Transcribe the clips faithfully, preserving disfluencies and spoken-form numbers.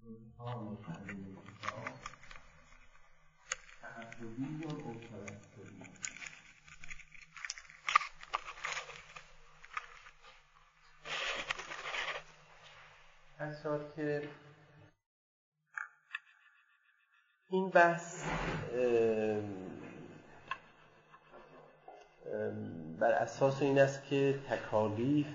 امتحان تعلیم کتاب تعبدی و توسلی. از شد که این بحث بر اساس این است که تکالیف،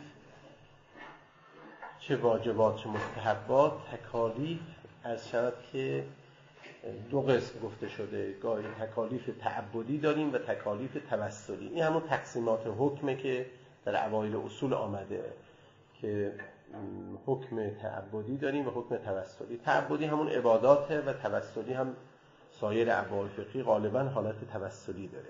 چه واجبات چه مستحبات، تکالیف از شود که دو قسم گفته شده. گاهی تکالیف تعبدی داریم و تکالیف توسلی. این همون تقسیمات حکمه که در اوایل اصول آمده که حکم تعبدی داریم و حکم توسلی. تعبدی همون عباداته و توسلی هم سایر ابواب فقهی غالبا حالت توسلی داره.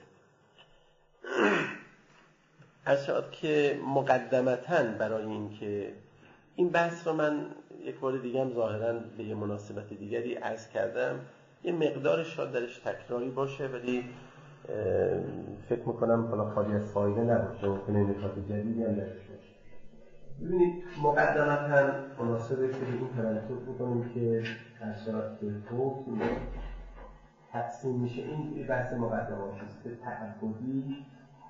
از شد که مقدمتاً برای این که این بحث رو من یک بار دیگه هم ظاهراً به یه مناسبت دیگری عرض کردم، یه مقدار شاید درش تکراری باشه ولی فکر میکنم حالا خالی از فایده نباشه و کنه نکات جدیدی هم درش باشه. ببینید مقدمتاً مناسبه که به این توجه بکنیم که از شد که حکم تقسیم میشه. این بحث مقدمات است که تعبدی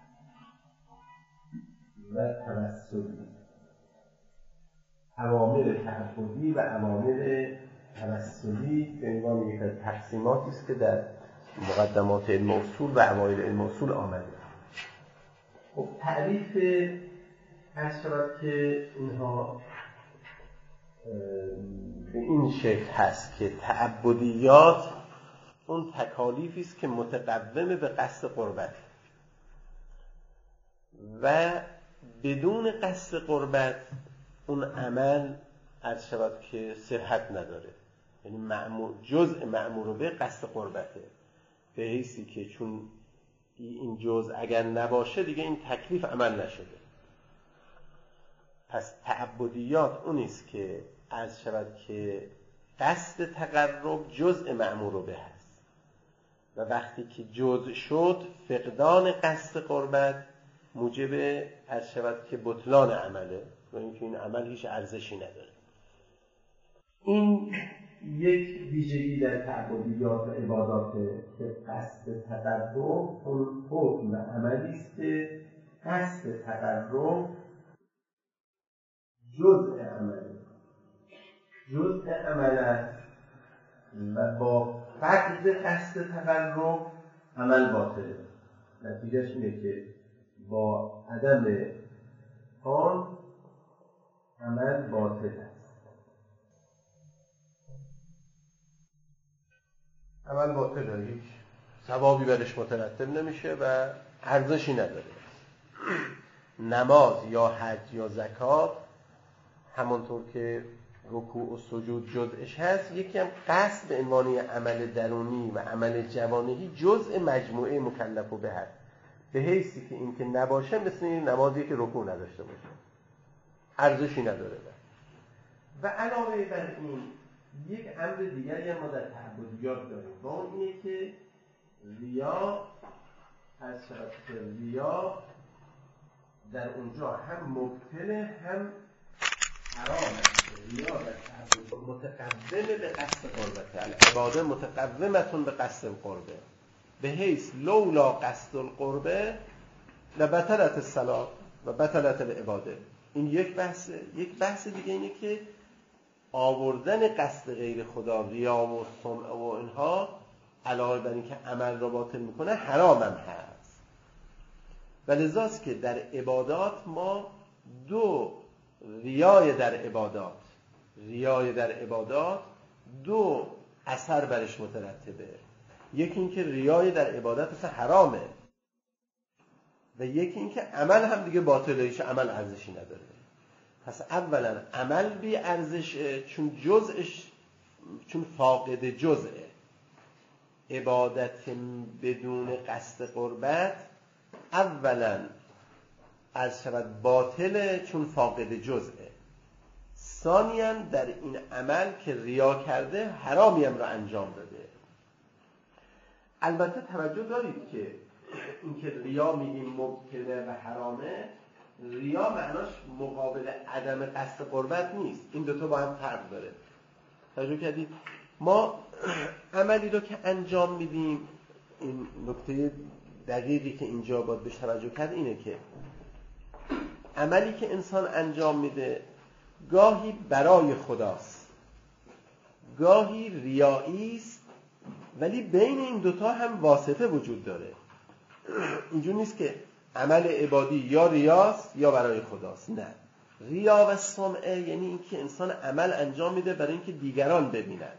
و توسلی، اوامر تعبدی و اوامر توسلی به عنوان یک از تقسیماتی است که در مقدمات علم اصول و اوایل علم اصول آمده. خب تعریف هست شود که اینها به این شکل هست که تعبدیات اون تکالیفی است که متقوم به قصد قربت و بدون قصد قربت اون عمل عرض شود که صحت نداره. یعنی مأمور جزء مأمور به قصد قربته، به حیثی که چون این جزء اگر نباشه دیگه این تکلیف عمل نشده. پس تعبدیات اونیست که عرض شود که قصد تقرب جزء مأمور به هست و وقتی که جزء شد فقدان قصد قربت موجب عرض شود که بطلان عمله و اینکه این عمل هیچ ارزشی نداره. این یک ویژگی در تعبدیات و عبادات که قصد تقرب اون حکم و عملی است که قصد تقرب جزء عمله جزء عمل است و با فقد قصد تقرب عمل باطله. نتیجهش اینه که با عدم آن عمل باطل است. عمل باطل هیچ ثوابی برش مترتب نمیشه و ارزشی نداره. نماز یا حج یا زکات همونطور که رکوع و سجود جزءش هست، یکی هم قصد به عنوان عمل درونی و عمل جوانحی جزء مجموعه مکلف به هست، به حیثی که این که نباشه مثل این نمازی که رکوع نداشته باشه ارزشی نداره. و علاوه بر این یک امر دیگری هم ما در تعبدیات داریم و اون اینه که ریا از شرط ریا در اونجا هم مبطله هم حرام است. ریا در تعبد متقوم به قصد قربته، العباده متقومتون به قصد القربه، به حیث لولا قصد القربه لبطلت الصلاة و بطلت العباده. این یک بحثه. یک بحث دیگه اینه که آوردن قصد غیر خدا، ریا و سمع و اینها علاوه بر این که عمل را باطل میکنه حرام هم هست. و لذاست که در عبادات ما دو ریای در عبادات ریای در عبادات دو اثر برش مترتبه. یکی این که ریای در عبادت اصلا حرامه و یکی این که عمل هم دیگه باطله، هیچ عمل ارزشی نداره. پس اولا عمل بی ارزشه چون جزءش چون فاقد جزءه. عبادت بدون قصد قربت اولا از شود باطله چون فاقد جزءه. ثانیاً در این عمل که ریا کرده حرامی هم را انجام داده. البته توجه دارید که این که ریا میگیم مبطله و حرامه، ریا معناش مقابل عدم قصد قربت نیست. این دو تا با هم فرق داره. توجه کردید؟ ما عملی رو که انجام میدیم، این نکته دقیقی که اینجا باید بهش توجه کرد اینه که عملی که انسان انجام میده گاهی برای خداست، گاهی ریایی است، ولی بین این دوتا هم واسطه وجود داره. اینجور نیست که عمل عبادی یا ریاست یا برای خداست. نه، ریا و سمعه یعنی اینکه انسان عمل انجام میده برای اینکه دیگران ببینن،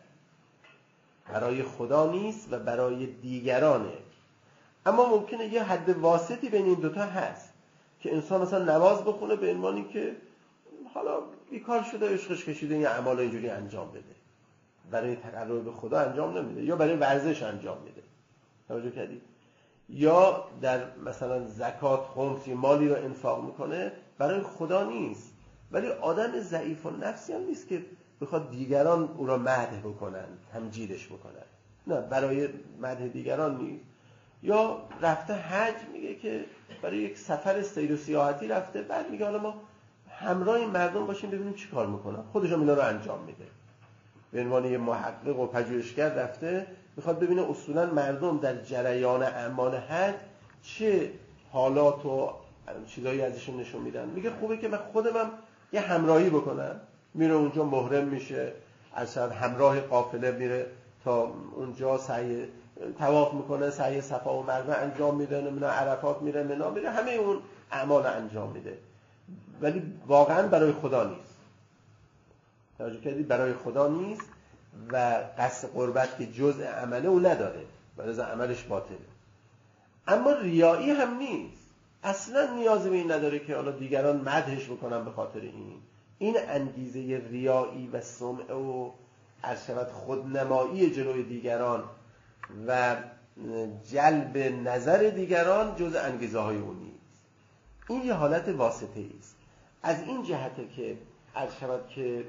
برای خدا نیست و برای دیگرانه. اما ممکنه یه حد واسطی بین این دوتا هست که انسان مثلا نماز بخونه به عنوانی که حالا بیکار شده عشقش کشیده یه اعمال اینجوری انجام بده، برای تقرب به خدا انجام نمیده، یا برای ورزش انجام میده. توجه کردید؟ یا در مثلا زکات خمس مالی رو انفاق میکنه برای خدا نیست، ولی آدم ضعیف النفسی هم نیست که بخواد دیگران او را مدح بکنن، تمجیدش بکنن. نه، برای مدح دیگران نیست. یا رفته حج، میگه که برای یک سفر سیر و سیاحتی رفته، بعد میگه حالا ما همراه این مردم باشیم ببینیم چی کار میکنن، خودش هم اینا رو انجام میده. به عنوان یه محقق و پژوهشگر رفته میخواد ببینه اصولا مردم در جریان اعمال حج چه حالات و چیزایی ازشون نشون میدن. میگه خوبه که من خودم هم یه همراهی بکنم، میره اونجا محرم میشه، اصلا همراه قافله میره تا اونجا سعی طواف میکنه، سعی صفا و مروه انجام میده، نمیدونم عرفات میره، منا میره، همه اون اعمال انجام میده، ولی واقعا برای خدا نیست. توجه کردید؟ برای خدا نیست و قصد قربت که جزء عمله او نداره، برای عملش باطله. اما ریایی هم نیست، اصلا نیازی به این نداره که حالا دیگران مدحش بکنن به خاطر این. این انگیزه ریایی و سمعه و عرشبت خودنمایی جلوی دیگران و جلب نظر دیگران جز انگیزه های اون نیست. این یه حالت واسطه است. از این جهته که عرشبت که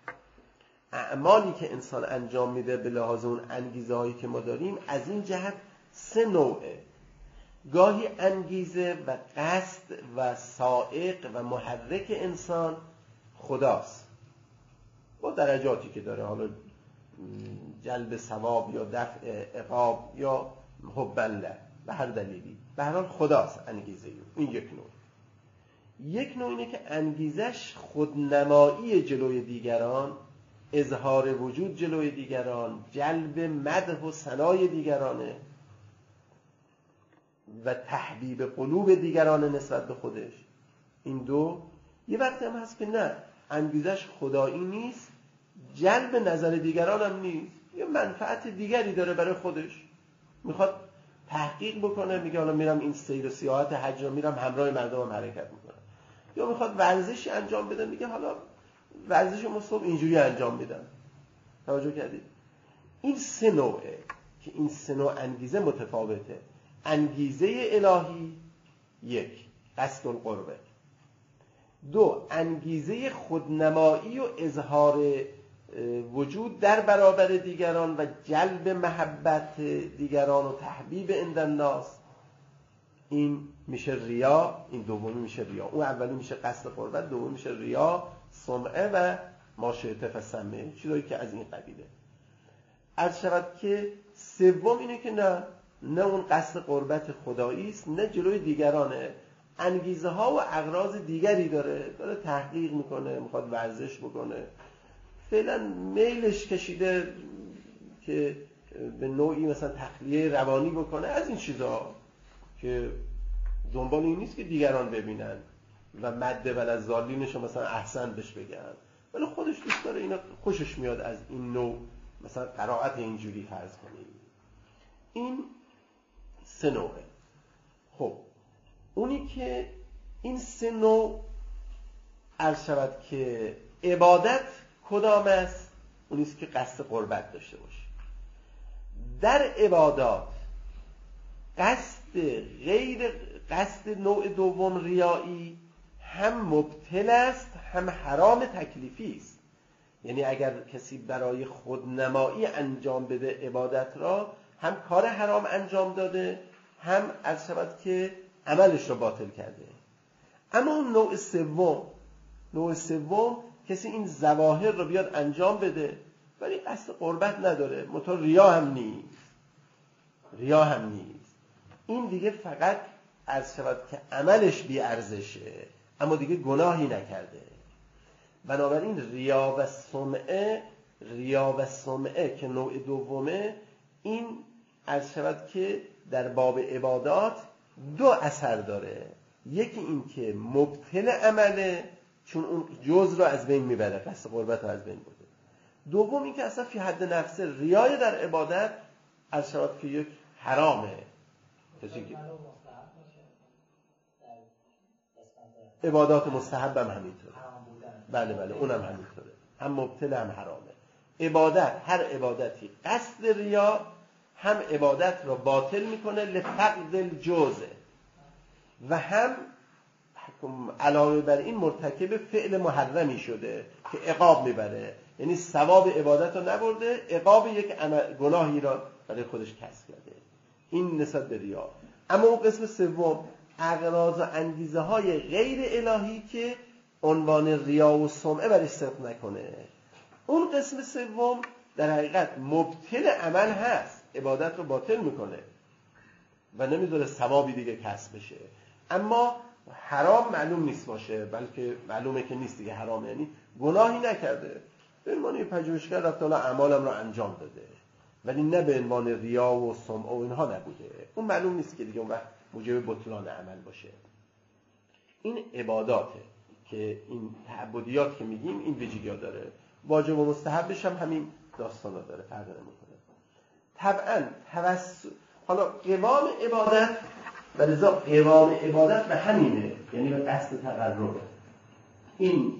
اعمالی که انسان انجام میده به لحاظ اون انگیزه هایی که ما داریم، از این جهت سه نوعه. گاهی انگیزه و قصد و سائق و محرک انسان خداست با درجاتی که داره، حالا جلب ثواب یا دفع عقاب یا حب الله، به هر دلیلی، به هر حال خداست انگیزه. این یک نوع. یک نوع اینه که انگیزش خودنمایی جلوی دیگران، اظهار وجود جلوی دیگران، جلب مدح و ثنای دیگرانه و تحبیب قلوب دیگران نسبت به خودش. این دو. یه وقتی هم هست که نه، انگیزش خدایی نیست، جلب نظر دیگران هم نیست، یه منفعت دیگری داره برای خودش، میخواد تحقیق بکنه، میگه حالا میرم این سیر و سیاحت حج رو میرم همراه مردمم حرکت میکنم. یا میخواد ورزشی انجام بده، میگه حالا ورزش ما صبح اینجوری انجام میدم. توجه کردید؟ این سه نوعه که این سه نوع انگیزه متفاوته. انگیزه الهی یک، قصد القربه. دو، انگیزه خودنمایی و اظهار وجود در برابر دیگران و جلب محبت دیگران و تحبیب عند الناس. این میشه ریا، این دومی میشه ریا. اون اولی میشه قصد قربت، دومی میشه ریا، سمعه و ماشیت فسمه، چیزایی که از این قبیله. عرض شود که سوم اینه که نه نه اون قصد قربت خدایی است، نه جلوی دیگرانه، انگیزه ها و اغراض دیگری داره، داره تحقیق میکنه، میخواد ورزش بکنه، فعلا میلش کشیده که به نوعی مثلا تخلیه روانی بکنه از این چیزها، که دنبال این نیست که دیگران ببینن و مد ولذالینش رو مثلا احسن بهش بگن، ولی خودش دوست داره، اینا خوشش میاد از این نوع مثلا قرائت اینجوری فرض کنیم. این سه نوعه. خب اونی که این سه نوع عرض شود که عبادت کدام است؟ اونیست که قصد قربت داشته باشه. در عبادات قصد غیر قصد نوع دوم ریایی هم مبطل است هم حرام تکلیفی است. یعنی اگر کسی برای خودنمایی انجام بده عبادت را، هم کار حرام انجام داده، هم عرض شود که عملش را باطل کرده. اما اون نوع سوم، نوع سوم کسی این ظواهر رو بیاد انجام بده، ولی قصد قربت نداره، مطور ریا هم نیست، ریا هم نیست. این دیگه فقط عرض شود که عملش بی ارزشه اما دیگه گناهی نکرده. بنابراین ریا و سمعه، ریا و سمعه که نوع دومه، این عرض شود که در باب عبادات دو اثر داره. یکی این که مبطل عمله، چون اون جز رو از بین میبره، قصد قربت رو از بین بوده. دوم این که اصلا فی حد نفس ریای در عبادت عرض شود که یک حرامه. کسی که عبادات مستحب هم همینطوره. بله بله اونم همینطوره، هم مبطل هم حرامه. عبادت، هر عبادتی قصد ریا هم عبادت رو باطل میکنه لفقد الجوزه و هم علاوه بر این مرتکب فعل محرمی شده که عقاب میبره، یعنی ثواب عبادت رو نبرده، عقاب یک گناهی را برای خودش کسب کرده. این نسبت به ریا. اما اون قسم سوم، اغراض و انگیزه های غیر الهی که عنوان ریا و سمعه برش صدق نکنه، اون قسم سوم در حقیقت مبطل عمل هست، عبادت رو باطل میکنه و نمیذاره ثوابی دیگه کسب بشه. اما حرام معلوم نیست باشه، بلکه معلومه که نیست دیگه حرام، یعنی گناهی نکرده، به عنوان یه پژوهشگر رفته حالا اعمالم رو انجام داده، ولی نه به عنوان ریا و سمعه و اینها نبوده. اون معلوم نیست که دیگه اون وقت موجب بطلان عمل باشه. این عباداته که این تعبدیات که میگیم این ویژگی‌ها داره. واجب و مستحبش هم همین داستانا داره، فرق نمی‌کنه. طبعاً توسل، حالا قوام عبادت و لذا قوام عبادت به همینه، یعنی به قصد تقرب. این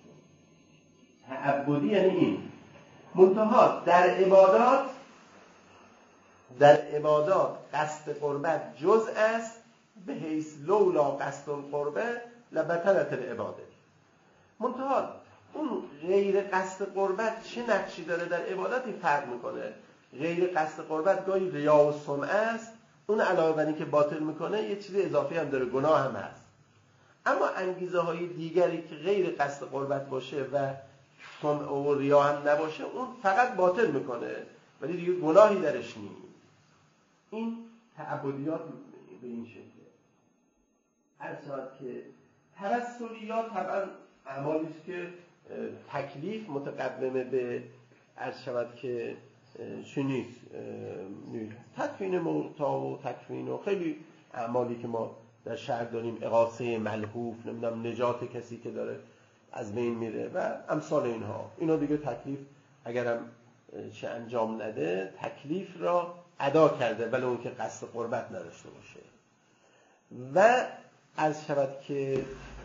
تعبدی یعنی این. منتها در عبادات، در عبادات قصد قربت جزء است، به حیث لولا قصد القربه لبطلت العباده. منتها اون غیر قصد قربت چه نقشی داره در عبادتی فرق میکنه. غیر قصد قربت گاهی ریا و سمعه است، اون علاوه بر این که باطل میکنه یه چیز اضافی هم داره، گناه هم هست. اما انگیزه های دیگری که غیر قصد قربت باشه و سمعه و ریا هم نباشه، اون فقط باطل میکنه ولی دیگه گناهی درش نیست. این تعبدیات به این شکله. هر شود که توسلیات طبعا اعمالی است که تکلیف متقدمه به عرض شود که چی نیست، تکفین موتا و تکفین و خیلی اعمالی که ما در شهر داریم، اغاثه ملهوف، نمیدونم نجات کسی که داره از بین میره و امثال اینها. اینا دیگه تکلیف اگرم چه انجام نده تکلیف را ادا کرده، ولی اون که قصد قربت نداشته باشه. و عرض شود که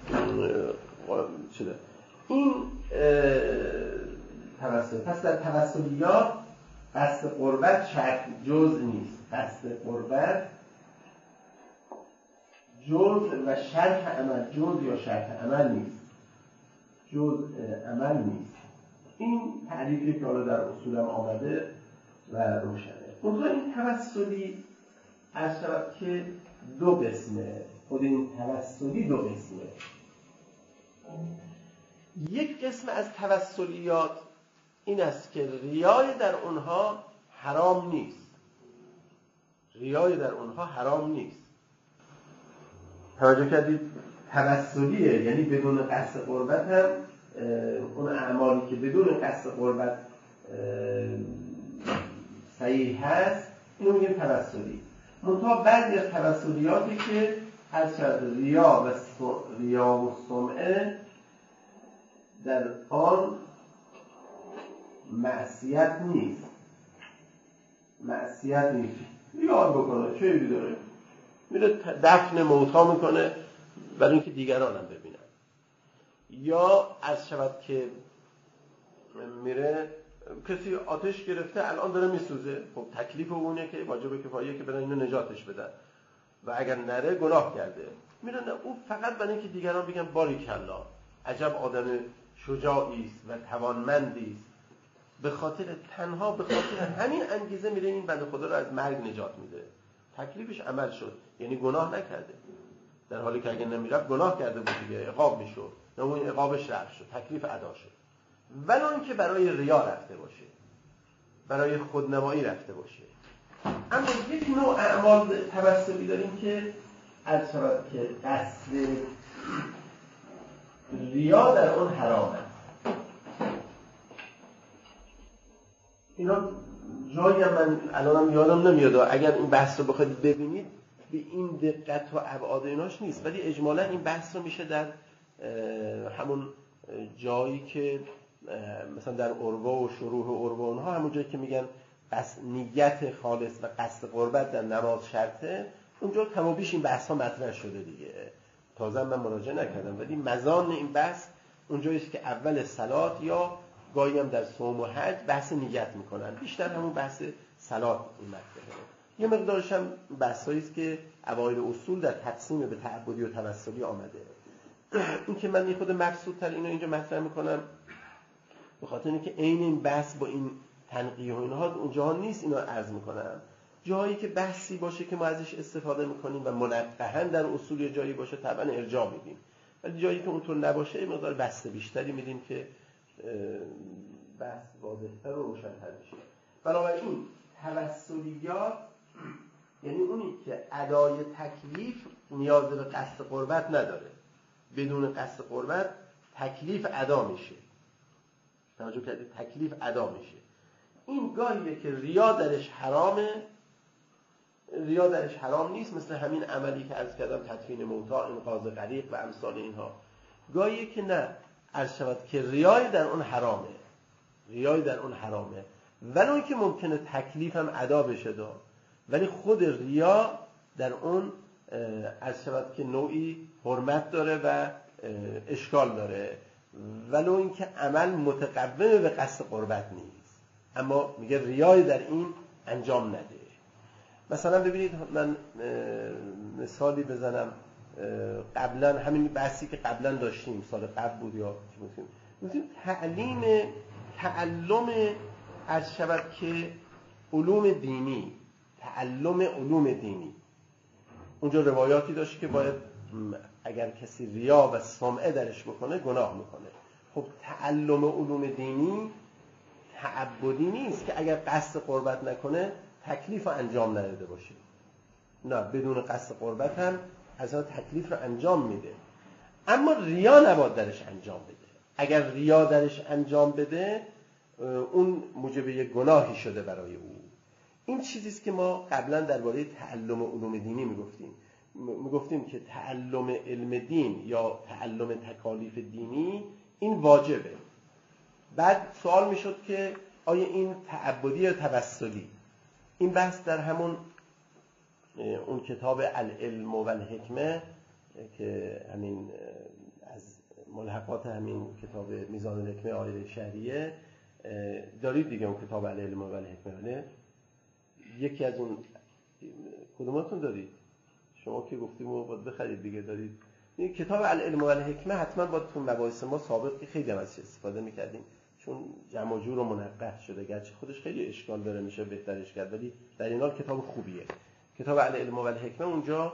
چه این توسل، پس در توسلیات قصد قربت شرط جزء نیست. قصد قربت جزء و شرط عمل، جزء یا شرط عمل نیست، جزء عمل نیست. این تعریفی که حالا در اصول هم آمده و روشنه. منطقه این توسلی عرض شود که دو قسمه. خود این توسلی دو قسمه. یک قسم از توسلیات این است که ریای در اونها حرام نیست. ریای در اونها حرام نیست. توجه کردید؟ توسلیه، یعنی بدون قصد قربت هم اون اعمالی که بدون قصد قربت صحیح هست اینو میگیم توسلی. منتها بعضی از توسلیاتی که از شرط ریا و ریا و سمعه در آن معصیت نیست، معصیت نیست. یاد بکنه چه ایدی داره، میره دفن موتا میکنه برای اینکه دیگران هم ببینن، یا از شود که میره کسی آتش گرفته الان داره میسوزه، خب تکلیف اونه که واجب کفاییه که برن اینو نجاتش بدن و اگر نره گناه کرده، میره نه اون فقط برای اینکه دیگران بگن باریکلا عجب آدم شجاعی است و توانمندی است، به خاطر تنها به خاطر همین انگیزه میره این بنده خدا رو از مرگ نجات میده. تکلیفش عمل شد، یعنی گناه نکرده، در حالی که اگه نمیرفت گناه کرده بود دیگه، عقاب میشد، نه اون عقابش رفت شد، تکلیف ادا شد. ولی اون که برای ریا رفته باشه، برای خودنمایی رفته باشه. اما یک نوع اعمال توسلی داریم که عرض شود که قصد ریا در اون حرامه. اینا جایی هم من الانم یادم نمیاد، اگر این بحث رو بخواید ببینید به این دقت و ابعاد ایناش نیست، ولی اجمالا این بحث رو میشه در همون جایی که مثلا در عربه و شروح عربه اونها، همون جایی که میگن بس نیت خالص و قصد قربت در نماز شرطه، اونجا کم و بیش این بحث ها مطرح شده دیگه. تازه من مراجعه نکردم، ولی مزان این بحث اونجایی است که اول صلات یا گاهی هم در صوم و حج بحث نیت میکنن، بیشتر همون بحث صلات این مطرحه. یه مقدارش هم بحثایی است که اوایل اصول در تقسیم به تعبدی و توسلی آمده. این که من یه خود مبسوط‌تر اینو اینجا مطرح میکنم به خاطر اینکه عین این بحث با این تنقیح و اینها اونجا نیست، اینو عرض میکنم. جایی که بحثی باشه که ما ازش استفاده میکنیم و منقحاً در اصول یه جایی باشه طبعا ارجاع میدیم، ولی جایی که اونطور نباشه یه مقدار بسته بیشتری میدیم که بحث واضح‌تر و روشن‌تر بشه. بنابراین توسلیات یعنی اونی که ادای تکلیف نیاز به قصد قربت نداره، بدون قصد قربت تکلیف ادا میشه. توجه کردید؟ تکلیف ادا میشه. این گاهیه که ریا درش حرامه، ریا درش حرام نیست، مثل همین عملی که عرض کردم تدفین موتا، انقاذ غریق و امثال اینها. گاهیه که نه، عرض شود که ریای در اون حرامه، ریای در اون حرامه، ولی اون که ممکنه تکلیف هم ادا بشه داد، ولی خود ریا در اون عرض شود که نوعی حرمت داره و اشکال داره، ولو اینکه عمل متقوم به قصد قربت نیست، اما میگه ریای در این انجام نده. مثلا ببینید من مثالی بزنم، قبلا همین بحثی که قبلا داشتیم، سال قبل بود یا چی گفتیم، تعلیم تعلم عرض شود که علوم دینی، تعلم علوم دینی، اونجا روایاتی داشت که باید اگر کسی ریا و سمعه درش بکنه گناه میکنه. خب تعلم علوم دینی تعبدی نیست که اگر قصد قربت نکنه تکلیف رو انجام نداده باشه، نه، بدون قصد قربت هم از اون تکلیف رو انجام میده، اما ریا نباید درش انجام بده. اگر ریا درش انجام بده اون موجب یک گناهی شده برای او. این چیزیست که ما قبلا درباره تعلم علوم دینی میگفتیم. میگفتیم که تعلم علم دین یا تعلم تکالیف دینی این واجبه. بعد سوال میشد که آیا این تعبدی یا توسلی؟ این بحث در همون اون کتاب العلم و الحکمه که همین از ملحقات همین کتاب میزان الحکمه آیه شهریه دارید دیگه، اون کتاب العلم و الحکمه. یکی از اون کدوماتون دارید؟ شما که گفتیم و باید بخرید دیگه، دارید این کتاب العلم و الحکمه. حتما باید تو مباحث ما سابق که خیلی ازش استفاده میکردیم، چون جمع و جور و منقح شده، گرچه خودش خیلی اشکال داره، میشه بهترش کرد، ولی در این حال کتاب خوبیه. کتاب العلم و الحکمه اونجا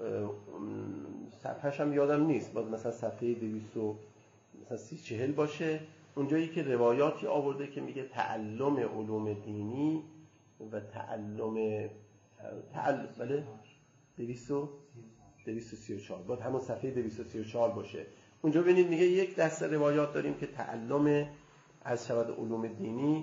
صفحه‌ش هم یادم نیست، باید مثلا صفحه دویست و سی چهل باشه. اونجایی که روایاتی آورده که میگه تعلم علوم دینی و تعلم تعلم بله دویست و سی و چهار، باید همون صفحه دویست و سی و چهار باشه. اونجا ببینید میگه یک دسته روایات داریم که تعلم از شود علوم دینی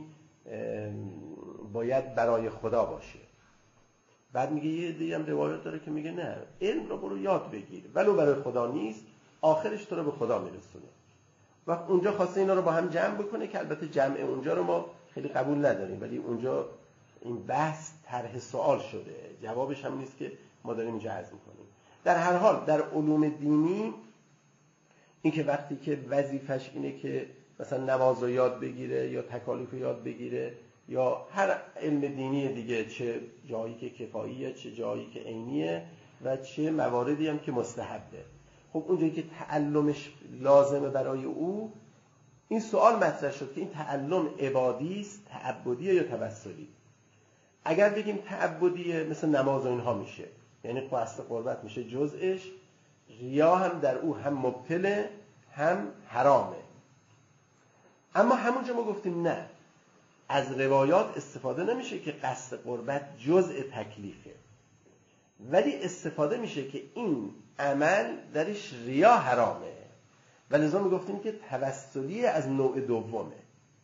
باید برای خدا باشه. بعد میگه یه دیگه هم روایات داره که میگه نه، علم رو برو یاد بگیر ولو برای خدا نیست، آخرش تو رو به خدا میرسونه. وقت اونجا خواسته اینا رو با هم جمع بکنه که البته جمع اونجا رو ما خیلی قبول نداریم، ولی اونجا این بحث طرح سوال شده، جوابش هم نیست که ما داریم اینجا عرض میکنیم. در هر حال در علوم دینی این که وقتی که وظیفش اینه که مثلا نماز رو یاد بگیره یا تکالیف رو یاد بگیره یا هر علم دینی دیگه، چه جایی که کفاییه چه جایی که عینیه و چه مواردی هم که مستحبه، خب اونجایی که تعلمش لازمه برای او، این سوال مطرح شد که این تعلم عبادی است، تعبدیه یا توسلی. اگر بگیم تعبدیه مثل نماز و اینها میشه، یعنی قصد قربت میشه جزءش، ریا هم در او هم مبطله هم حرامه. اما همونجا ما گفتیم نه، از روایات استفاده نمیشه که قصد قربت جزء تکلیفه، ولی استفاده میشه که این عمل درش ریا حرامه و لذا میگفتیم که توسلی از نوع دومه.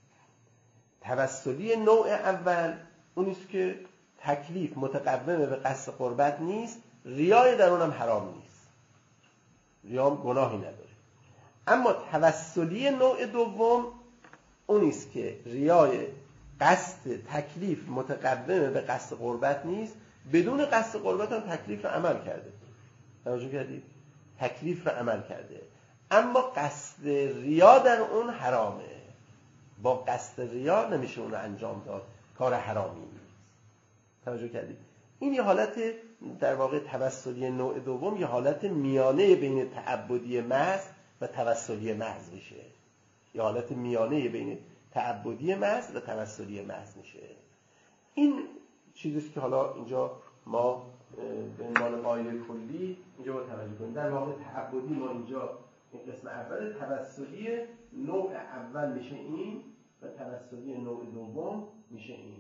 توسلی نوع اول اونیست که تکلیف متقومه به قصد قربت نیست، ریای در اونم حرام نیست، ریا گناهی نداره. اما توسلی نوع دوم اونیست که ریای قصد تکلیف متقومه به قصد قربت نیست، بدون قصد قربت هم تکلیف رو عمل کرده. توجه کردید؟ تکلیف رو عمل کرده، اما قصد ریا در اون حرامه. با قصد ریا نمیشه اون رو انجام داد، کار حرامی نیست. توجه کردید؟ این یه حالت در واقع توسلی نوع دوم، یه حالت میانه بین تعبدی محض و توسلی محض میشه. یه حالت میانه بین تعبدی محض و توسلی محض میشه. این چیزیست که حالا اینجا ما به عنوان قاعده کلی اینجا با توجه کنیم. در واقع تعبدی ما اینجا این قسم اول توسلی نوع اول میشه این و توسلی نوع دوم میشه این.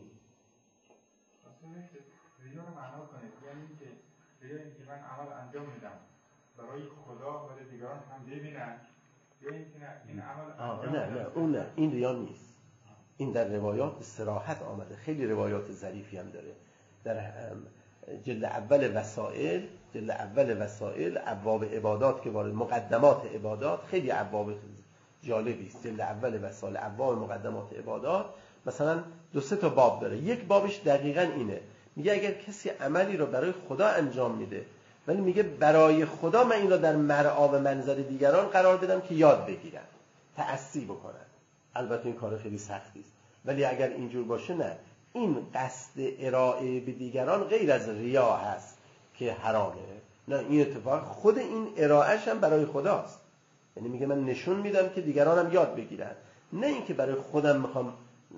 اصلا ریا رو معنا کنید، یعنی که ریا اینکه من عمل انجام میدم برای خدا و دیگران هم ببینن، یا اینکه نه این عمل انجام نه نه اون نه، این ریا نیست. این در روایات صراحت آمده، خیلی روایات ظریفی هم داره. در جلد اول وسائل، جلد اول وسائل ابواب عبادات که وارد مقدمات عبادات، خیلی ابواب جالبی است. جلد اول وسائل ابواب مقدمات عبادات مثلا دو سه تا باب داره. یک بابش دقیقاً اینه، میگه اگر کسی عملی رو برای خدا انجام میده ولی میگه برای خدا من این رو در مرعا و منظر دیگران قرار بدم که یاد بگیرن، تأسی بکنن. البته این کار خیلی سختی است، ولی اگر اینجور باشه نه، این قصد ارائه به دیگران غیر از ریا هست که حرامه. نه، این اتفاق خود این ارائهش هم برای خداست، یعنی میگه من نشون میدم که دیگرانم یاد بگیرن، نه اینکه برای خودم میخوام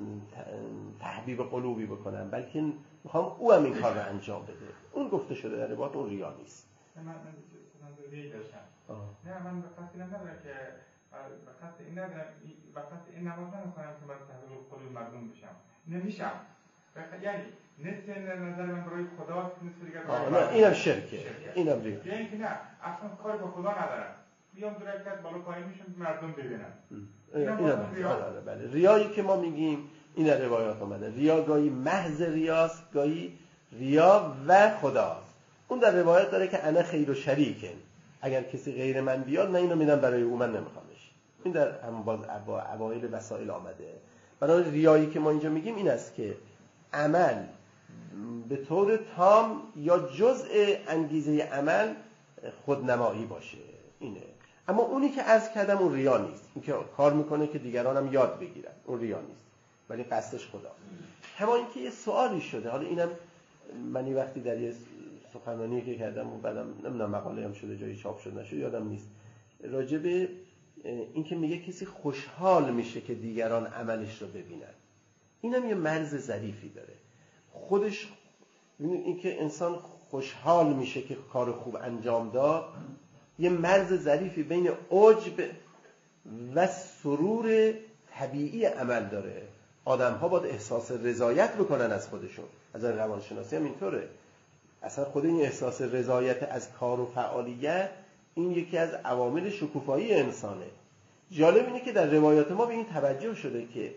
تحبیب قلوبی بکنم، بلکه میخوام او هم این کار رو انجام بده. اون گفته شده در عبارت اون ریا نیست. من من نظری داشتم. نه من به قصد این ندارم که به قصد این ندارم به قصد این نماز نمیخونم که من تحبیب قلوب مردم بشم. نمیشم. یعنی نصف نظر من برای خداست، نصف دیگر برای مردم. نه اینم شرکه. اینم ریا. یعنی که نه اصلا کاری با خدا ندارم. بیام دو رکعت بالا پایین میشم مردم ببینن. اینم ریا. بله ریایی که ما میگیم این در روایات آمده. ریا گاهی محض ریاست، گاهی ریا و خداست. اون در روایت داره که انا خیر و شریکن، اگر کسی غیر من بیاد من اینو میدم برای او، من نمیخوامش. این در هم باز اوایل وسائل آمده. برای ریایی که ما اینجا میگیم این است که عمل به طور تام یا جزء انگیزه عمل خودنمایی باشه، اینه. اما اونی که عرض کردم اون ریا نیست، این که کار میکنه که دیگرانم یاد بگیرن، اون ریا نیست، ولی قصدش خدا. کما اینکه یه سوالی شده، حالا اینم من یه وقتی در یه سخنرانی که کردم و بعدم نمیدونم مقاله هم شده جایی چاپ شده نشد یادم نیست، راجع به این که میگه کسی خوشحال میشه که دیگران عملش رو ببینن. اینم یه مرز ظریفی داره. خودش این که انسان خوشحال میشه که کار خوب انجام داد، یه مرز ظریفی بین عجب و سرور طبیعی عمل داره. آدم ها باید احساس رضایت بکنن از خودشون. از روانشناسی هم اینطوره. اصلا خود این احساس رضایت از کار و فعالیت این یکی از عوامل شکوفایی انسانه. جالب اینه که در روایات ما به این توجه شده که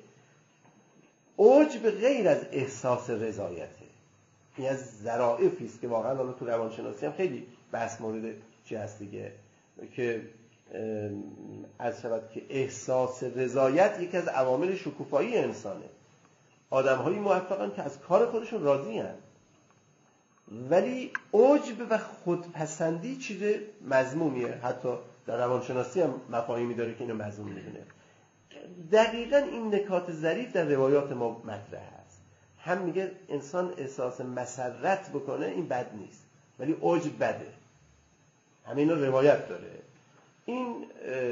عجب غیر از احساس رضایته. این از ظرافی است که واقعا حالا تو روانشناسی هم خیلی بحث مورد چی هست دیگه، که از شود که احساس رضایت یکی از عوامل شکوفایی انسانه. آدم‌های موفقن که از کار خودشون راضی هستند، ولی عجب و خودپسندی چیز مذمومیه. حتی در روانشناسی هم مفاهیمی داره که اینو مذموم میدونه. دقیقاً این نکات ظریف در روایات ما مطرح هست. هم میگه انسان احساس مسرت بکنه این بد نیست، ولی عجب بده. همین روایت داره. این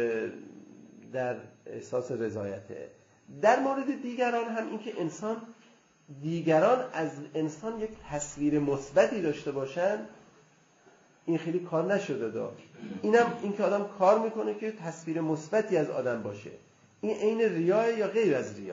در احساس رضایته. در مورد دیگران هم این که انسان دیگران از انسان یک تصویر مثبتی داشته باشن، این خیلی کار نشده داد. اینم این که آدم کار میکنه که تصویر مثبتی از آدم باشه، این عین ریاه یا غیر از ریاه؟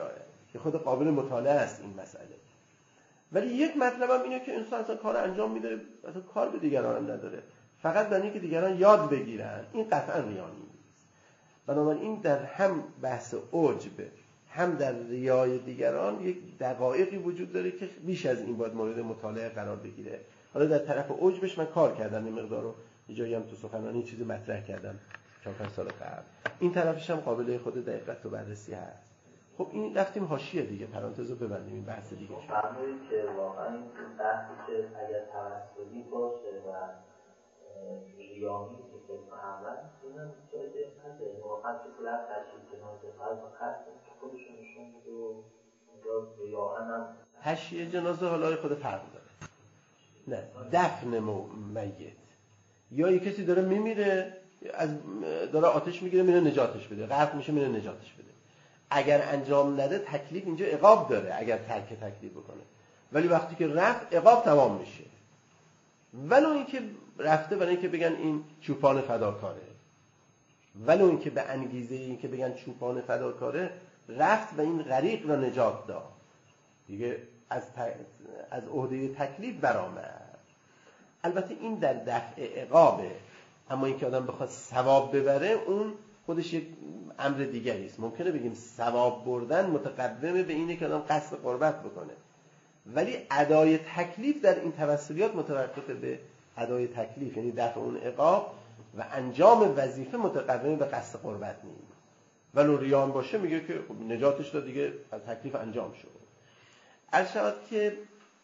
که خود قابل مطالعه است این مسئله. ولی یک مطلب هم اینه که انسان اصلا کار انجام میده، اصلا کار به دیگران هم نداره، فقط برای اینکه دیگران یاد بگیرن. این قطعا ریا نیست. بنابراین در هم بحث عجب هم در ریای دیگران یک دقایقی وجود داره که بیش از این باید مورد مطالعه قرار بگیره. حالا در طرف عجبش من کار کردم، این مقدار رو یه جایی هم تو سخنرانی چیزی مطرح کردم چند پنج سال قبل. این طرفش هم قابل خود دقت و بررسی هست. خب این رفتیم حاشیه دیگه، پرانتز رو ببندیم، این بحث دیگه شد. فرمودید که واقعا این بحثی که اگر توسلی باشه و ریامی که اول اینا جای دقته، واقعا که لفظ تشریف جنازه قلب و قصد که خودشون نشون میده و اونجا ریاحن هم تشییع جنازه حالا خود فرق داره. نه دفن میت، یا یک کسی داره میمیره، از داره آتش میگیره میره نجاتش بده، غرق میشه میره نجاتش بده. اگر انجام نده تکلیف اینجا عقاب داره اگر ترک تکلیف بکنه، ولی وقتی که رفت عقاب تمام میشه. ولو اینکه رفته برای اینکه بگن این چوپان فداکاره، ولو اینکه به انگیزه این که بگن چوپان فداکاره، رفت و این غریق را نجات داد دیگه، از از عهده تکلیف برآمد. البته این در دفع عقابه، اما اینکه آدم بخواد ثواب ببره اون خودش یک امر دیگری است. ممکنه بگیم ثواب بردن متقدمه به اینه که آدم قصد قربت بکنه، ولی ادای تکلیف در این توسلیات متوقف به ادای تکلیف، یعنی دفع اون عقاب و انجام وظیفه متقدمه به قصد قربت نیست. ولو ریان باشه میگه که نجاتش داد دیگه، از تکلیف انجام شد. عرض شود که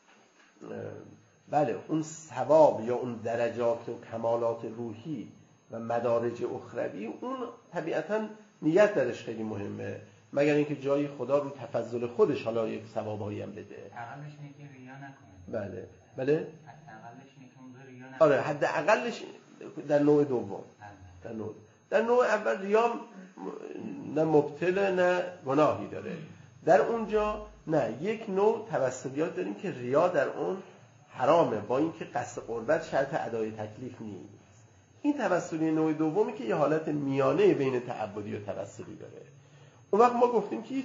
بله اون ثواب یا اون درجات و کمالات روحی و مدارج اخروی اون طبیعتاً نیت درش خیلی مهمه، مگر اینکه جایی خدا رو تفضل خودش حالا یک ثوابایی هم بده. حداقلش اینه که ریا نکنه. بله بله حداقلش اینه که اون ریا نکنه. آره حداقلش در نوع دوم. در نوع در نوع اول ریا نه مبتل نه گناهی داره. در اونجا نه، یک نوع توسلیات داریم که ریا در اون حرامه، با اینکه قصد قربت شرط ادای تکلیف نیست. این توسلی نوع دومی که یه حالت میانه بین تعبدی و توسلی داره. اون وقت ما گفتیم که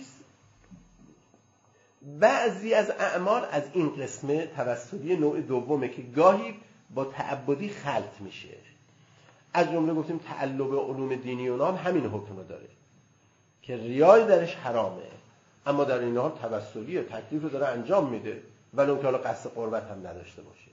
بعضی از اعمال از این قسمه توسلی نوع دومه که گاهی با تعبدی خلط میشه. از جمله گفتیم تعلق علوم دینی و نام همین حکم رو داره که ریای درش حرامه، اما در این حال توسلی تکلیف رو داره انجام میده، ولی اون که حالا قصد قربت هم نداشته باشه.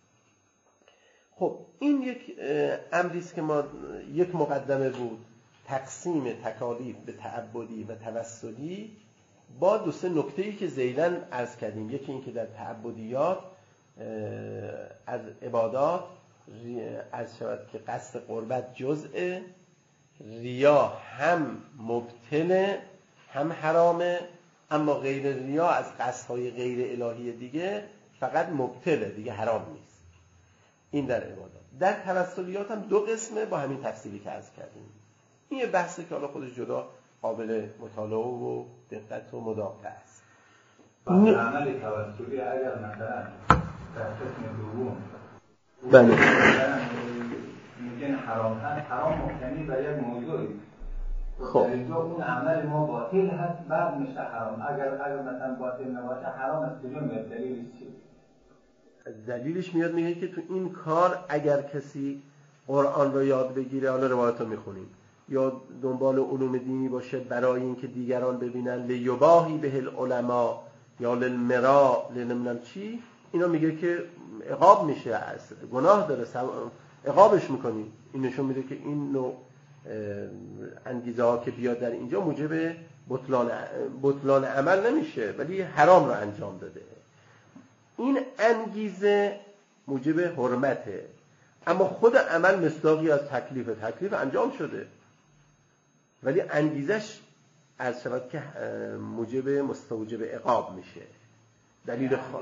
خب این یک امری است که ما یک مقدمه بود، تقسیم تکالیف به تعبدی و توسلی، با دو سه نکته‌ای که ذیلاً عرض کردیم. یکی این که در تعبدیات از عبادات عرض شود که قصد قربت جزء، ریا هم مبتله هم حرامه، اما غیر ریا از قصدهای غیر الهی دیگه فقط مبتله دیگه، حرام نیست. این در عبادات. در توسلیات هم دو قسمه با همین تفصیلی که عرض کردیم. این یه بحثی که حالا خودش جدا قابل مطالعه و دقت و مداقه است. بعد عمل توسلی اگر مثلا در قسم دوم بله میگن حرام هست، حرام مبتنی بر یک موضوعی، خب در اینجا اون عمل ما باطل هست بعد میشه حرام. اگر اگر مثلا باطل نباشه حرام است، کجا میاد؟ دلیلش چیه؟ دلیلش میاد میگه که تو این کار اگر کسی قرآن رو یاد بگیره، حالا روایت رو میخونیم، یا دنبال علوم دینی باشه برای اینکه دیگران ببینن، لیباهی به العلماء یا للمرا لنمنم چی، اینا میگه که عقاب میشه، از گناه داره، عقابش میکنی. این نشون میده که این نوع انگیزه ها که بیاد در اینجا موجب بطلان بطلان عمل نمیشه، ولی حرام رو انجام داده. این انگیزه موجب حرمته، اما خود عمل مصداقی از تکلیف تکلیف انجام شده، ولی انگیزش از شود که موجب مستوجب عقاب میشه. دلیل خاص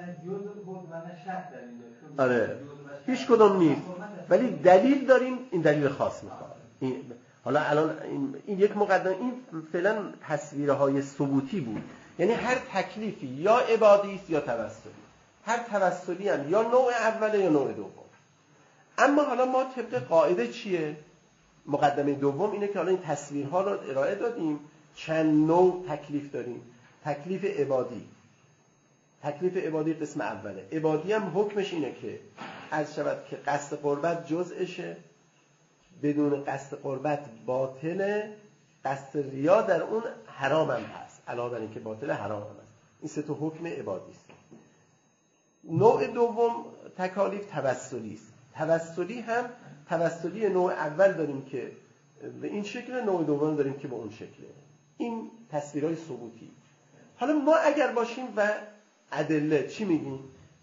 آره هیچ کدوم نیست، ولی دلیل داریم، این دلیل خاص میخواد. این حالا الان این, این یک مقدمه، این فعلا تصویرهای ثبوتی بود، یعنی هر تکلیفی یا عبادی است یا توسلی، هر توسلی هم یا نوع اوله یا نوع دوم. اما حالا ما طبق قاعده چیه؟ مقدمه دوم اینه که حالا این تصویرها رو ارائه دادیم، چند نوع تکلیف داریم. تکلیف عبادی. تکلیف عبادی قسم اوله. عبادی هم حکمش اینه که عرض شود که قصد قربت جزءشه، بدون قصد قربت باطله، قصد ریا در اون حرام هم هست، علاوه بر اینکه باطل حرام هم هست. این سه تا حکم عبادی است. نوع دوم تکالیف توسلی است. توسلی هم توسلی نوع اول داریم که به این شکل، نوع دوم داریم که به اون شکله. این تصویرهای ثبوتی. حالا ما اگر باشیم و ادله چی میگیم؟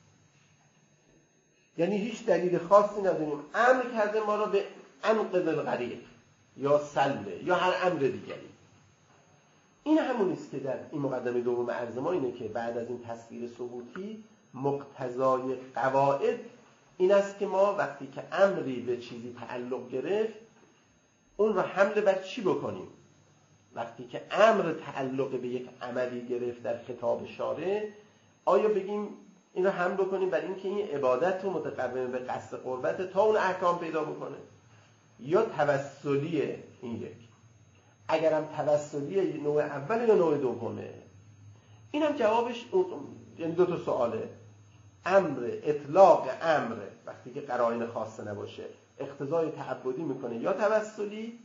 یعنی هیچ دلیل خاصی نداریم، امر کرده ما را به انقذ الغریق یا سلبه یا هر امر دیگری. این همون است که در این مقدمه دوم عرض ما اینه که بعد از این تصویر ثبوتی مقتضای قواعد این است که ما وقتی که امری به چیزی تعلق گرفت اون را حمل بر چی بکنیم؟ وقتی که امر تعلق به یک عملی گرفت در خطاب شارع، آیا بگیم این را حمل بکنیم بر این که این عبادت رو متقوم به قصد قربت تا اون احکام پیدا بکنه، یا توسلی این یک؟ اگرم توسلی نوع اول یا نوع دومه، این هم جوابش یعنی دو تا سواله. امر اطلاق امر وقتی که قرائن خاصه نباشه اقتضای تعبدی میکنه یا توسلی،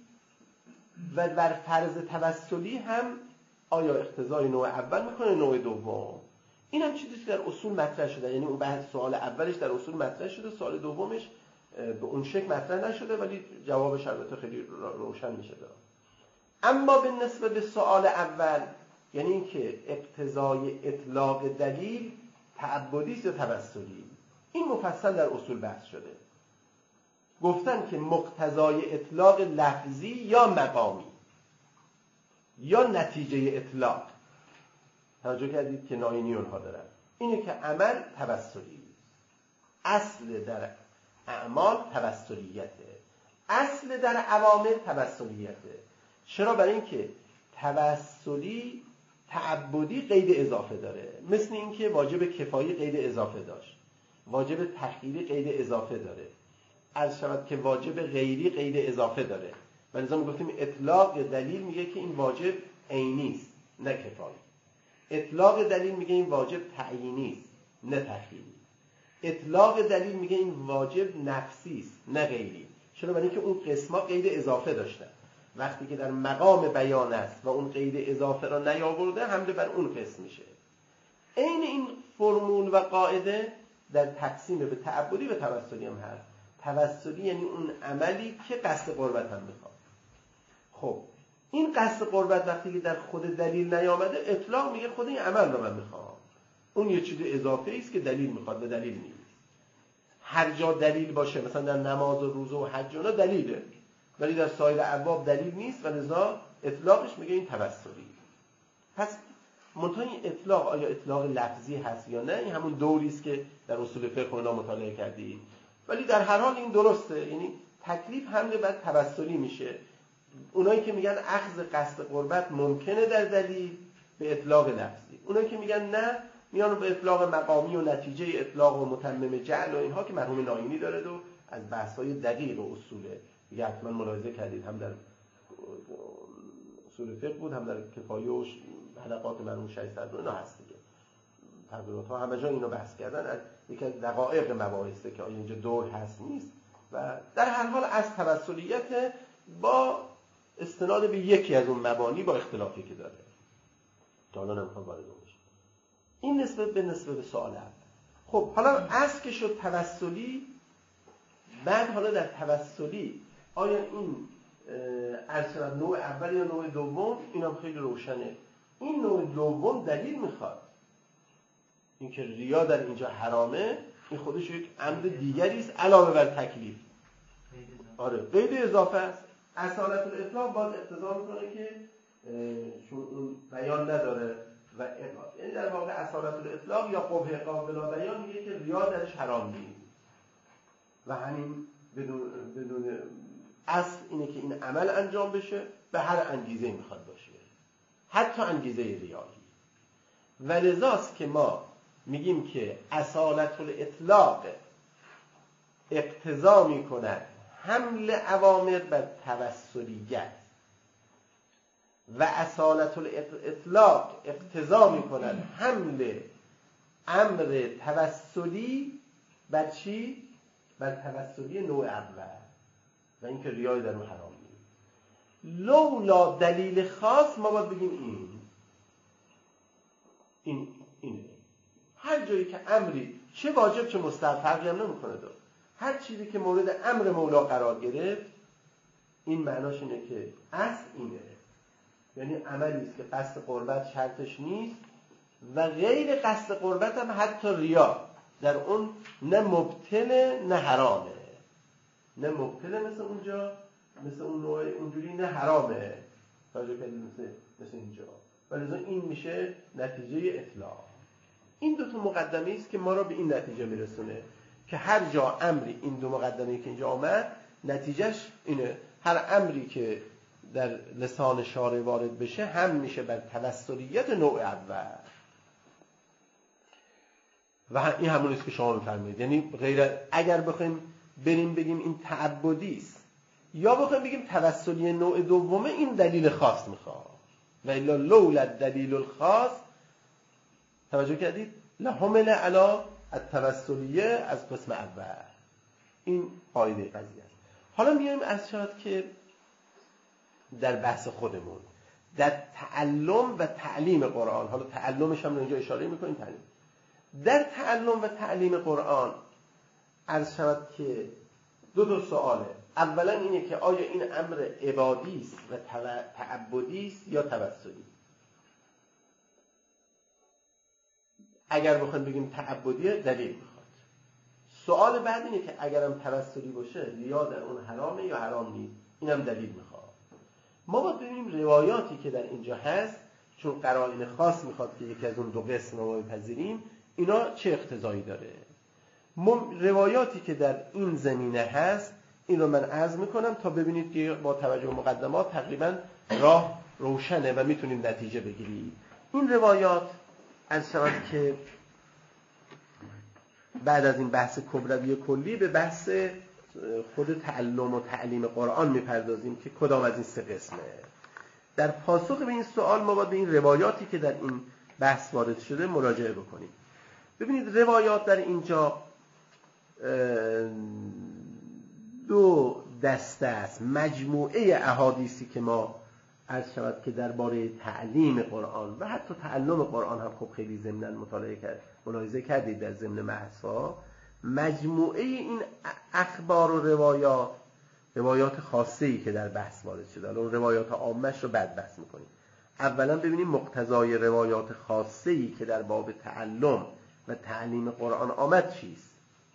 و بر فرض توسلی هم آیا اقتضای نوع اول میکنه نوع دوم. این هم چیزی که در اصول مطرح شده، یعنی اون بحث سوال اولش در اصول مطرح شده، سوال دومش به اون شکل مطرح نشده، ولی جوابش البته خیلی روشن میشه داره. اما به نسبت به سوال اول، یعنی اینکه اقتضای اطلاق دلیل تعبدی است یا توسلی، این مفصل در اصول بحث شده. گفتن که مقتضای اطلاق لفظی یا مقامی یا نتیجه اطلاق. توجه کردید که ناینی اونها دارن اینه که عمل توسلی، اصل در اعمال توسلیته، اصل در اوامر توسلیته. چرا؟ برای اینکه توسلی تعبدی قید اضافه داره، مثل اینکه واجب کفایی قید اضافه داشت، واجب تخییری قید اضافه داره، عرض شود که واجب غیری قید اضافه داره. و لذا میگفتیم اطلاق دلیل میگه که این واجب عینی است نه کفایی. اطلاق دلیل میگه این واجب تعیینی است نه تخییری. اطلاق دلیل میگه این واجب نفسی است نه غیری. چرا؟ برای اینکه اون قسم‌ها قید اضافه داشتن. وقتی که در مقام بیان است و اون قید اضافه را نیاورده، حمله بر اون قسم میشه. عین این فرمول و قاعده در تقسیم به تعبدی و توسلی هم هست. توسلی یعنی اون عملی که قصد قربت هم میخواد. خب این قصد قربت وقتی که در خود دلیل نیامده، اطلاق میگه خود این عمل رو من میخوام. اون یه چیز اضافه است که دلیل میخواد و دلیل نیست. هر جا دلیل باشه، مثلا در نماز و روزه و حج اونا دلیله، ولی در سایر ابواب دلیل نیست و لذا اطلاقش میگه این توسلی. پس منتها این اطلاق آیا اطلاق لفظی هست یا نه، این همون دوری است که در اصول فقه اونا مطالعه کردید. ولی در هر حال این درسته، یعنی تکلیف حمله بر توسلی میشه. اونایی که میگن اخذ قصد قربت ممکنه در دلیل به اطلاق لفظی، اونایی که میگن نه میان به اطلاق مقامی و نتیجه اطلاق و متمم جعل و اینها که مرحوم ناینی داره و از بحث‌های دقیق و اصوله دیگه حتما ملاحظه کردید، هم در اصول فقه بود هم در کفایه و حلقات مرحوم ششصد اینا هست دیگه. تقریبا همه جا اینو بحث کردن، از یکی از دقایق مباحثه که آیا اینجا دور هست نیست. و در هر حال از توسلیت با استناد به یکی از اون مبانی با اختلافی که داره که حالا نمیخوام وارد اون بشم. این نسبت به نسبت به سوال اول. خب حالا از که شد توسلی، بعد حالا در توسلی آیا این ارسال نوع اول یا نوع دوم؟ اینم خیلی روشنه. این نوع دوم دلیل میخواد. اینکه ریا در اینجا حرامه، این خودش یک عمد دیگری است علاوه بر تکلیف. آره قید اضافه است. اصالت الاطلاق باز اقتضا میکنه که چون بیان نداره و اقاب، یعنی در واقع اصالت الاطلاق یا قبح اقاب بلا بیان میگه که ریا درش حرام نیست و همین بدون بدون اصل اینه که این عمل انجام بشه به هر انگیزه میخواد باشه، حتی انگیزه ریایی. و لذاست که ما میگیم که اصالت الاطلاق اقتضا میکند حمل اوامر بر توسلیت و اصالت الاطلاق اقتضا میکند حمل امر توسلی بر چی؟ بر توسلی نوع اول و اینکه ریای در اون حرام نیست. لولا دلیل خاص ما باید بگیم این این اینه. هر جایی که امری چه واجب چه مستحب فرقی هم نمیکنه دو. هر چیزی که مورد امر مولا قرار گرفت این معناش اینه که اصل اینه، یعنی عملی است که قصد قربت شرطش نیست و غیر قصد قربت هم حتی ریا در اون نه مبطل نه حرامه، نه مبطل مثل اونجا مثل اون نوع اونجوری نه حرامه توجه کردید مثل مثل اینجا، ولی این میشه نتیجه اطلاق. این دو تا مقدمه است که ما را به این نتیجه میرسونه که هر جا امری، این دو مقدمه که اینجا آمد نتیجهش اینه، هر امری که در لسان شارع وارد بشه هم میشه بر توسلیت نوع اول و این همون است که شما میفرمایید. یعنی غیر اگر بخوایم بریم بگیم این تعبدی است یا بخوایم بگیم توسلی نوع دومه، این دلیل خاص میخواد و الا لولا الدلیل الخاص توجه کردید لحمل علی التوسلیه از قسم اول. این قاعده قضیه است. حالا میایم از شاید که در بحث خودمون در تعلم و تعلیم قرآن، حالا تعلمش هم اینجا اشاره میکنیم، تعلیم در تعلم و تعلیم قرآن عرض شود که دو تا سواله. اولا اینه که آیا این امر عبادی است و تعبدی است یا توسلی؟ اگر بخوایم بگیم تعبدیه دلیل میخواد. سوال بعد اینه که اگرم توسلی باشه ریا در اون حرامه یا حرام نیست؟ اینم دلیل میخواد. ما باید ببینیم روایاتی که در اینجا هست، چون قرائن خاص میخواد که یکی از اون دو قسم رو بپذیریم، اینا چه اقتضایی داره. روایاتی که در این زمینه هست این رو من عرض میکنم تا ببینید که با توجه به مقدمات تقریبا راه روشنه و میتونیم نتیجه بگیریم. این روایات از شود که بعد از این بحث کبروی کلی به بحث خود تعلم و تعلیم قرآن میپردازیم که کدام از این سه قسمه. در پاسخ به این سوال ما باید به این روایاتی که در این بحث وارد شده مراجعه بکنیم. ببینید روایات در اینجا دو دسته است. مجموعه احادیثی که ما عرض شود که درباره تعلیم قرآن و حتی تعلم قرآن هم خب خیلی ضمناً مطالعه کرد ملاحظه کردید در ضمن بحث‌ها، مجموعه این اخبار و روایات، روایات خاصه‌ای که در بحث وارد شده، الان روایات عامش رو بعد بحث می‌کنیم. اولا ببینیم مقتضای روایات خاصه‌ای که در باب تعلم و تعلیم قرآن آمد چیست.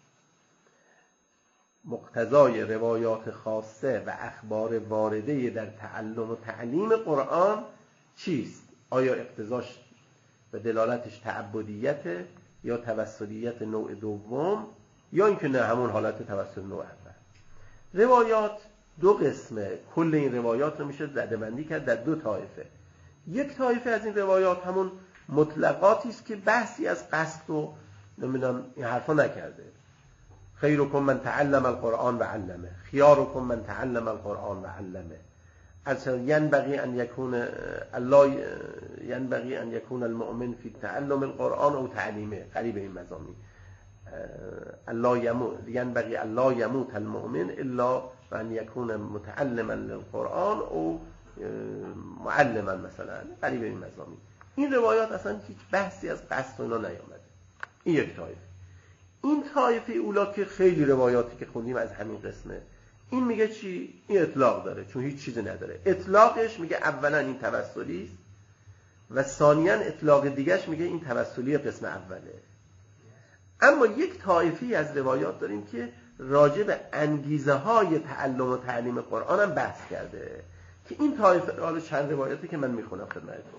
مقتضای روایات خاصه و اخبار وارده در تعلم و تعلیم قرآن چیست؟ آیا اقتضاش و دلالتش تعبدیت یا توسلیت نوع دوم یا اینکه نه همون حالت توسل نوع اول؟ روایات دو قسمه. کل این روایات رو میشه رده‌بندی کرد در دو طایفه. یک طایفه از این روایات همون مطلقاتی است که بحثی از قصد و نمیدونم این حرفا نکرده. خیرکم من تعلم القرآن و علمه، خیارکم من تعلم القرآن و علمه. اصلا ينبغي ان يكون الله ينبغي ان يكون المؤمن في تعلم القرآن او تعلیمه، قریب این مضامین. الله يموت ينبغي الله يموت المؤمن الا ان يكون متعلما للقرآن او معلما مثلا، قریب این مضامین. این روایات اصلا هیچ بحثی از قصد اونا نیامده. این یک طایفه. این طایفه اولا که خیلی روایاتی که خوندیم از همین قسمه، این میگه چی؟ این اطلاق داره چون هیچ چیزی نداره. اطلاقش میگه اولا این توسلی است و ثانیاً اطلاق دیگهش میگه این توسلی قسم اوله. اما یک طایفی از روایات داریم که راجع به انگیزه های تعلم و تعلیم قرآن هم بحث کرده که این طایفه، حالا چند روایاتی که من میخونم خدمتتون،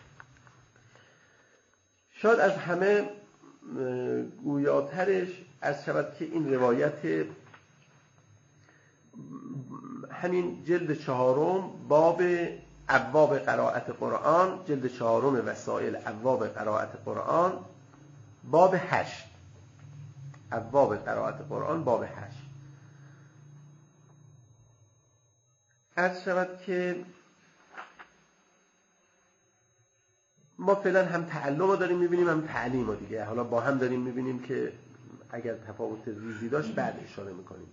شاید از همه گویاترش از شود که این روایت همین جلد چهارم باب ابواب قرائت قرآن، جلد چهارم وسائل ابواب قرائت قرآن، باب هشت، ابواب قرائت قرآن باب هشت. از شود که ما فعلا هم تعلم رو داریم میبینیم هم تعلیم رو دیگه، حالا با هم داریم میبینیم که اگر تفاوت ریزی داشت بعد اشاره میکنیم.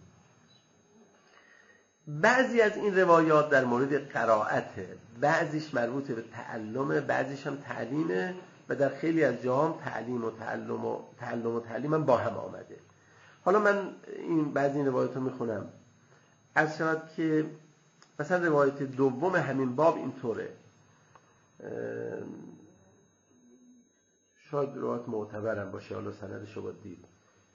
بعضی از این روایات در مورد قرائته، بعضیش مربوط به تعلمه، بعضیش هم تعلیمه و در خیلی از جاها هم تعلیم و تعلم و تعلم و تعلیم هم با هم آمده. حالا من این بعضی این روایات رو میخونم. عرض شود که مثلا روایت دوم همین باب اینطوره، شاید روایت معتبرم باشه، حالا سندش رو باید دید.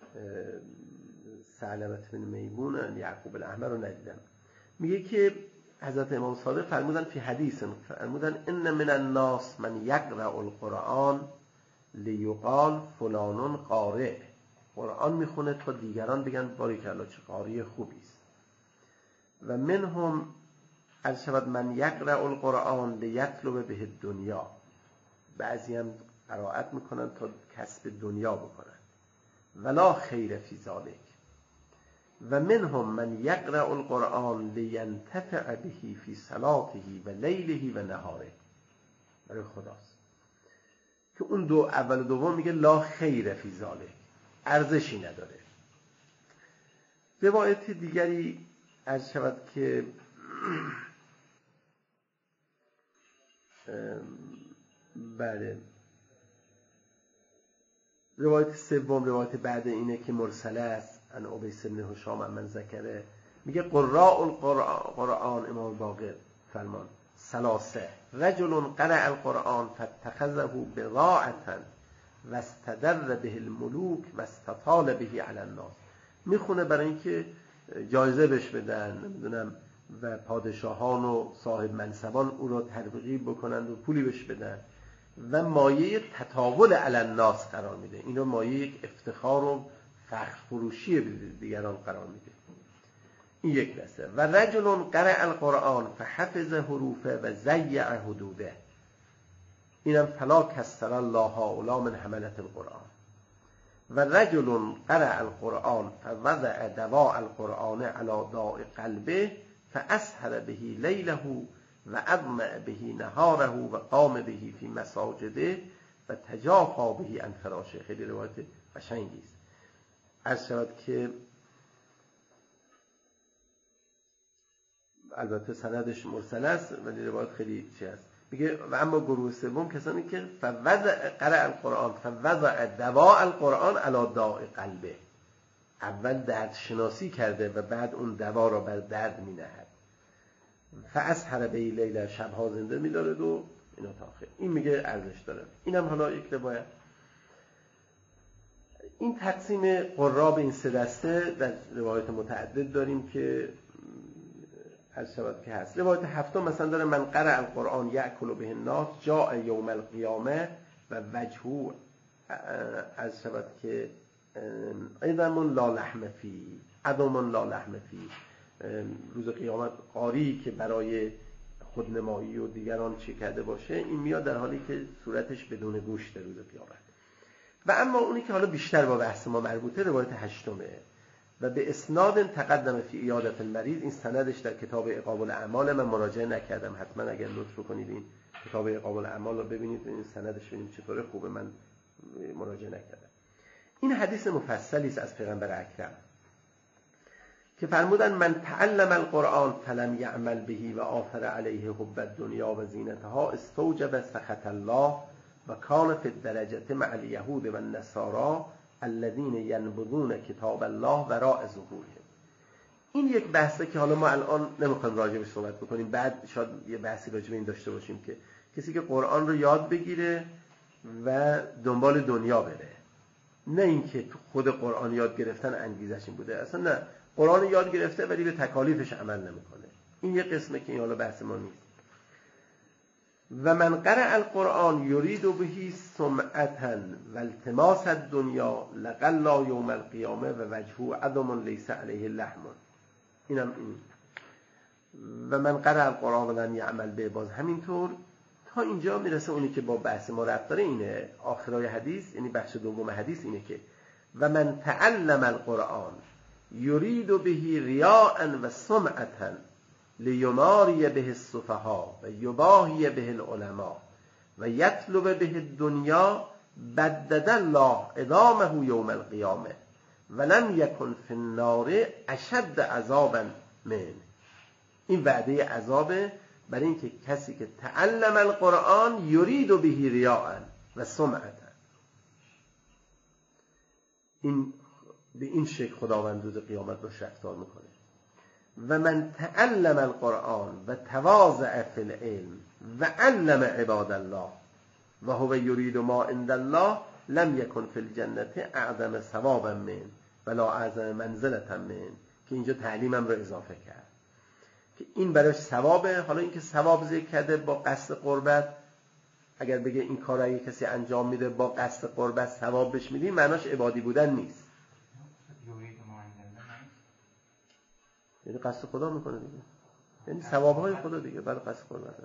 ثعلبة بن میمون یعقوب الاحمر رو ندیدم. میگه که حضرت امام صادق فرمودن فی حدیث، فرمودن ان من الناس من یقرأ القرآن لیقال فلان قارئ، قرآن میخونه تا دیگران بگن باریکالله چه قاری خوبی است. و منهم عرض شود من یقرأ القرآن لیطلب به الدنیا، بعضی هم قرائت میکنن تا کسب دنیا بکنن، ولا خیر فی ذلک. و منهم من یقرأ القرآن لینتفع به فی صلاته و لیله و نهاره، برای خداست که اون دو اول و دوم میگه لا خیر فی ذلک، ارزشی نداره. روایت دیگری عرض شود که بله، روایت سوم روایت بعد اینه که مرسله است، ان ابیس بن هشام من ذکره، میگه قراء القرآن امام باقر فرمان ثلاثه، رجل قرأ القرآن فاتخذه بضاعة و استدر به الملوک و استطال به علی الناس، میخونه برای اینکه جایزه بهش بدن نمیدونم و پادشاهان و صاحب منصبان او را ترغیب بکنند و پولی بهش بدن و مایه تطاول علی الناس قرار میده، این رو مایه یک افتخار و فخر فروشی دیگران قرار میده. این یک دسته. و رجل قرأ القرآن فحفظ حروفه و ضیع حدوده، اینم فلا کسر الله هؤلاء من حملة القرآن. و رجل قرأ القرآن فوضع دواء القرآن على داء قلبه فأسهر به لیله و اضمع به نهاره و قام به فی مساجده و تجافا به عن فراشه. خیلی روایت قشنگی است. عرض شود که البته سندش مرسل است ولی روایت خیلی چی است، میگه و اما گروه سوم کسانی که فوضع قرأ القرآن فوضع دواء القرآن علی داء قلبه، اول درد شناسی کرده و بعد اون دوا را بر درد می نهد. فاسحر به لیل، شبها زنده می داره و اینا تا آخر. این میگه ارزش داره. اینم حالا یک روایت. این تقسیم قرا به این سه دسته در روایت متعدد داریم که هر شود که هست. روایت هفتم مثلا داره من قرأ القرآن یأکل به الناس جاء یوم القیامه و وجهه از شود که ایضا لا لحم فی عدم لا لحم فی، روز قیامت قاری که برای خودنمایی و دیگران چی کرده باشه این میاد در حالی که صورتش بدون گوشت روز قیامت. و اما اونی که حالا بیشتر با بحث ما مربوطه روایت هشتمه و به اسناد تقدم فی عیادت المریض، این سندش در کتاب اقام الاعمال، من مراجعه نکردم، حتما اگر لطف کنید این کتاب اقام الاعمال رو ببینید این سندش ببینید چطوره خوبه، من مراجعه نکردم. این حدیث مفصلی است از پیغمبر اکرم که فرمودن من تعلم القرآن فلم یعمل بهی و آثر علیه حب الدنیا و زینتها استوجب سخط الله و کان فی الدرجه مع الیهود و النصارى الذین ینبذون کتاب الله وراء ظهورهم. این یک بحثه که حالا ما الان نمیخوایم راجع بهش صحبت بکنیم، بعد شاید یه بحثی راجع به این داشته باشیم که کسی که قرآن رو یاد بگیره و دنبال دنیا بره، نه اینکه تو خود قرآن یاد گرفتن انگیزش این بوده، اصلا نه، قرآن یاد گرفته ولی به تکالیفش عمل نمیکنه. این یه قسمه که این حالا بحث ما نیست. و من قرأ القرآن یرید بهی سمعة و التماس الدنیا لقلا یوم القیامه و وجهه عدم لیس علیه لحم. اینم این. و من قرأ القرآن و لم یعمل به، باز همینطور تا اینجا میرسه. اونی که با بحث ما ربط داره اینه، آخرای حدیث یعنی بخش دوم حدیث اینه که و من تعلم القرآن یرید بهی ریاء و سمعة لیماری به السفهاء و یباهی به العلماء و یطلب به الدنیا بدد الله ادامه یوم القیامه ولم یکن فی النار اشد عذابا من. این وعده عذابه برای اینکه کسی که تعلم القرآن یرید به ریاء و سمعه، این به این شکل خداوند روز قیامت باش رفتار میکنه. و من تعلم القرآن و تواضع فی العلم و علم عباد الله و هو یرید ما عند الله لم یکن فی الجنة اعظم ثوابا من ولا اعظم منزلة من، که اینجا تعلیمم رو اضافه کرد که این براش ثوابه. حالا اینکه ثواب ذکر کرده با قصد قربت، اگر بگه این کار را کسی انجام میده با قصد قربت ثواب بهش میدی، معناش عبادی بودن نیست، یعنی قصد خدا میکنه دیگه، یعنی ثوابهای خدا دیگه برای قصد قربت.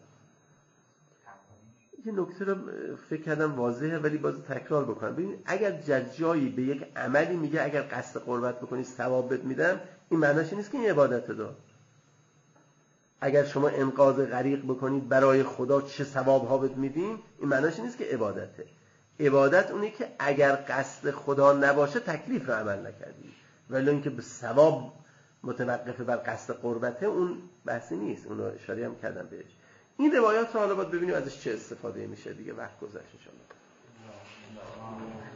یه نکته رو فکر کردم واضحه ولی باز تکرار بکنم. ببین اگر جایی به یک عملی میگه اگر قصد قربت بکنی ثواب بهت میدم، این معناش نیست که این عبادته دار. اگر شما انقاذ غریق بکنید برای خدا چه ثواب‌ها بهت میدیم، این معناش نیست که عبادته. عبادت اونه که اگر قصد خدا نباشه تکلیف رو عمل نکردی، ولی اینکه به ثواب متوقف بر قصد قربته، اون بحثی نیست. اون رو اشاره هم کردم بهش. این روایات رو حالا باید ببینیم ازش چه استفاده میشه دیگه. وقت گذشت ان شاء الله.